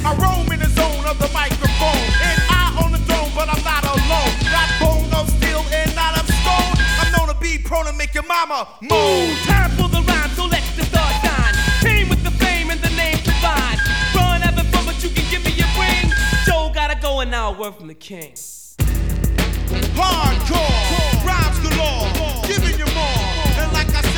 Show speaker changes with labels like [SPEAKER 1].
[SPEAKER 1] I roam in the zone of the microphone, and I own the throne, but I'm not alone. Not bone of steel and not of stone. I'm known to be prone to make your mama moan.
[SPEAKER 2] Time for the rhyme, so let the star shine. Came with the fame and the name divine. Run ever from, but you can give me your ring. Joe gotta go and now a word from the king.
[SPEAKER 1] Hardcore, rhymes galore, giving you more. And like I said,